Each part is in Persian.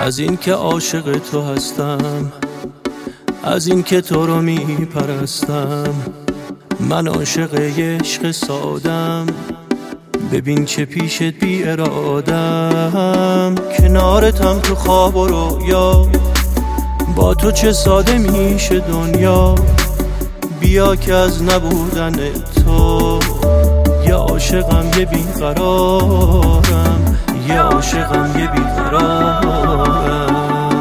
از این که عاشق تو هستم، از این که تو رو میپرستم. من عاشق عشق سادم، ببین که پیشت بی ارادم. کنارتم تو خواب و رویا، با تو چه ساده میشه دنیا. بیا که از نبودن تو یه عاشقم یه بیقرارم، یه عاشقم یه بیقرارم.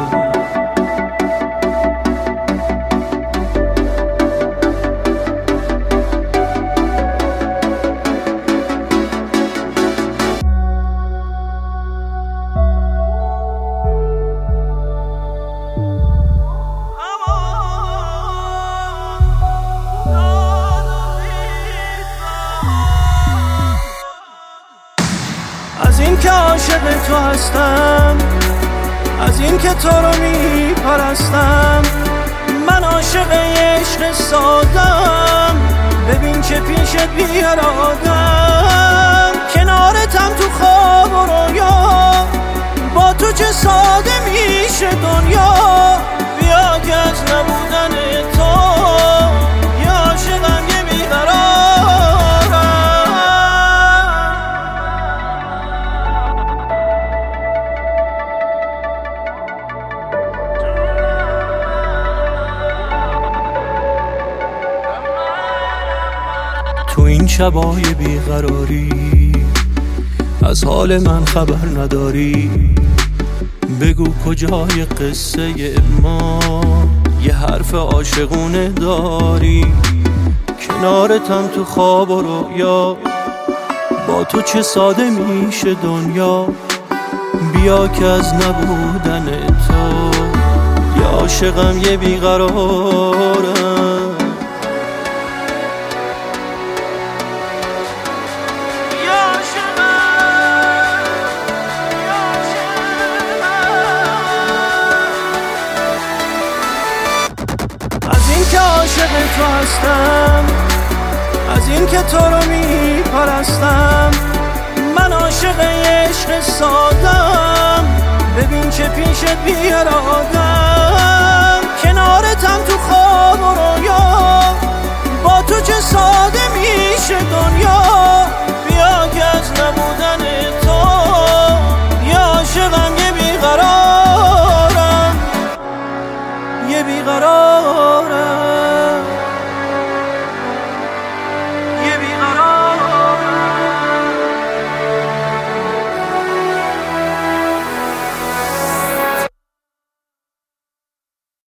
از این که عاشق تو هستم، از این که تو رو میپرستم. من عاشق عشق سادم، ببین که پیشت بی ارادم. کنارتم تو خواب و رویا، با تو چه ساده میشه دنیا. بیا که از نبودن تو یه عاشقم یه بیقرارم. تو این شبای بیقراری از حال من خبر نداری. بگو کجای قصه ما یه حرف عاشقونه داری. کنارتم تو خواب و رویا، با تو چه ساده میشه دنیا. بیا که از نبودن تو یه عاشقم یه بیقرارم. از این که عاشق تو هستم، از این که تو رو میپرستم. من عاشق عشق سادم، ببین که پیشت بی ارادم. کنارتم تو خواب و رویا، با تو چه ساده